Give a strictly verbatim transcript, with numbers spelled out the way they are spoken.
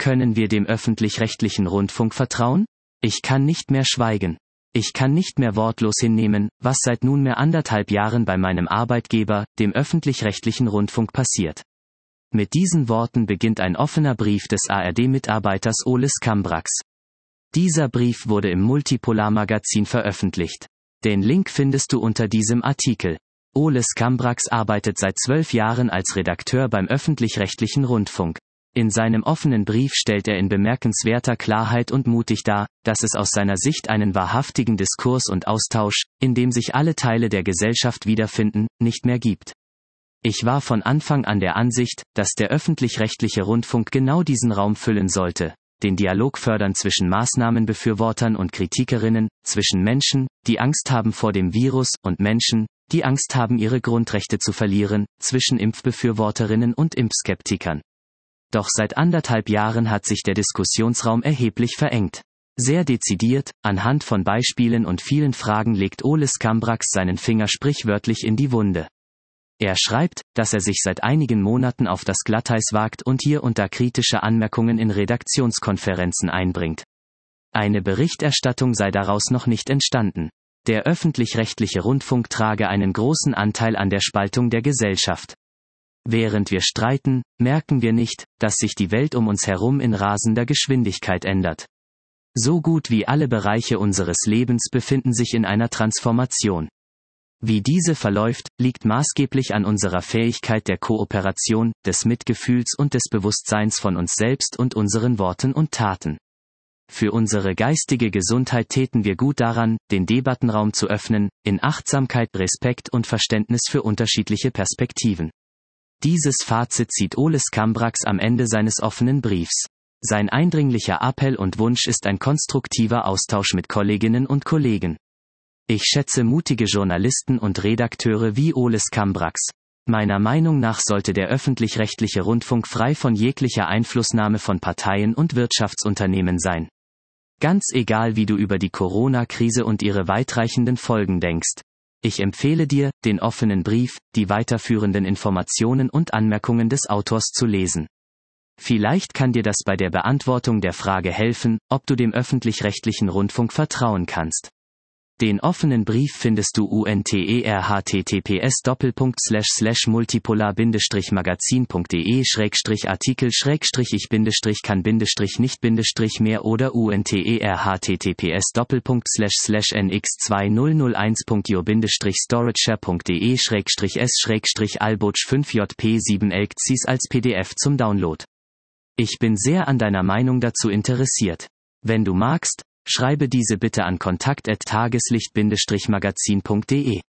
Können wir dem öffentlich-rechtlichen Rundfunk vertrauen? Ich kann nicht mehr schweigen. Ich kann nicht mehr wortlos hinnehmen, was seit nunmehr anderthalb Jahren bei meinem Arbeitgeber, dem öffentlich-rechtlichen Rundfunk, passiert. Mit diesen Worten beginnt ein offener Brief des A R D-Mitarbeiters Ole Skambrax. Dieser Brief wurde im Multipolar-Magazin veröffentlicht. Den Link findest du unter diesem Artikel. Ole Skambrax arbeitet seit zwölf Jahren als Redakteur beim öffentlich-rechtlichen Rundfunk. In seinem offenen Brief stellt er in bemerkenswerter Klarheit und mutig dar, dass es aus seiner Sicht einen wahrhaftigen Diskurs und Austausch, in dem sich alle Teile der Gesellschaft wiederfinden, nicht mehr gibt. Ich war von Anfang an der Ansicht, dass der öffentlich-rechtliche Rundfunk genau diesen Raum füllen sollte, den Dialog fördern zwischen Maßnahmenbefürwortern und Kritikerinnen, zwischen Menschen, die Angst haben vor dem Virus, und Menschen, die Angst haben, ihre Grundrechte zu verlieren, zwischen Impfbefürworterinnen und Impfskeptikern. Doch seit anderthalb Jahren hat sich der Diskussionsraum erheblich verengt. Sehr dezidiert, anhand von Beispielen und vielen Fragen legt Ole Skambrax seinen Finger sprichwörtlich in die Wunde. Er schreibt, dass er sich seit einigen Monaten auf das Glatteis wagt und hier und da kritische Anmerkungen in Redaktionskonferenzen einbringt. Eine Berichterstattung sei daraus noch nicht entstanden. Der öffentlich-rechtliche Rundfunk trage einen großen Anteil an der Spaltung der Gesellschaft. Während wir streiten, merken wir nicht, dass sich die Welt um uns herum in rasender Geschwindigkeit ändert. So gut wie alle Bereiche unseres Lebens befinden sich in einer Transformation. Wie diese verläuft, liegt maßgeblich an unserer Fähigkeit der Kooperation, des Mitgefühls und des Bewusstseins von uns selbst und unseren Worten und Taten. Für unsere geistige Gesundheit täten wir gut daran, den Debattenraum zu öffnen, in Achtsamkeit, Respekt und Verständnis für unterschiedliche Perspektiven. Dieses Fazit zieht Ole Skambrax am Ende seines offenen Briefs. Sein eindringlicher Appell und Wunsch ist ein konstruktiver Austausch mit Kolleginnen und Kollegen. Ich schätze mutige Journalisten und Redakteure wie Ole Skambrax. Meiner Meinung nach sollte der öffentlich-rechtliche Rundfunk frei von jeglicher Einflussnahme von Parteien und Wirtschaftsunternehmen sein. Ganz egal, wie du über die Corona-Krise und ihre weitreichenden Folgen denkst. Ich empfehle dir, den offenen Brief, die weiterführenden Informationen und Anmerkungen des Autors zu lesen. Vielleicht kann dir das bei der Beantwortung der Frage helfen, ob du dem öffentlich-rechtlichen Rundfunk vertrauen kannst. Den offenen Brief findest du unter https doppelpunkt slash slash multipolar bindestrich magazin punkt de schrägstrich artikel schrägstrich ich bindestrich kann bindestrich nicht bindestrich mehr oder unter https doppelpunkt slash slash nx zwei null eins punkt io bindestrich storageshare punkt de schrägstrich s schrägstrich alboch fünf j p sieben elkzis als P D F zum Download. Ich bin sehr an deiner Meinung dazu interessiert. Wenn du magst, schreibe diese bitte an kontakt at tageslicht bindestrich magazin punkt de.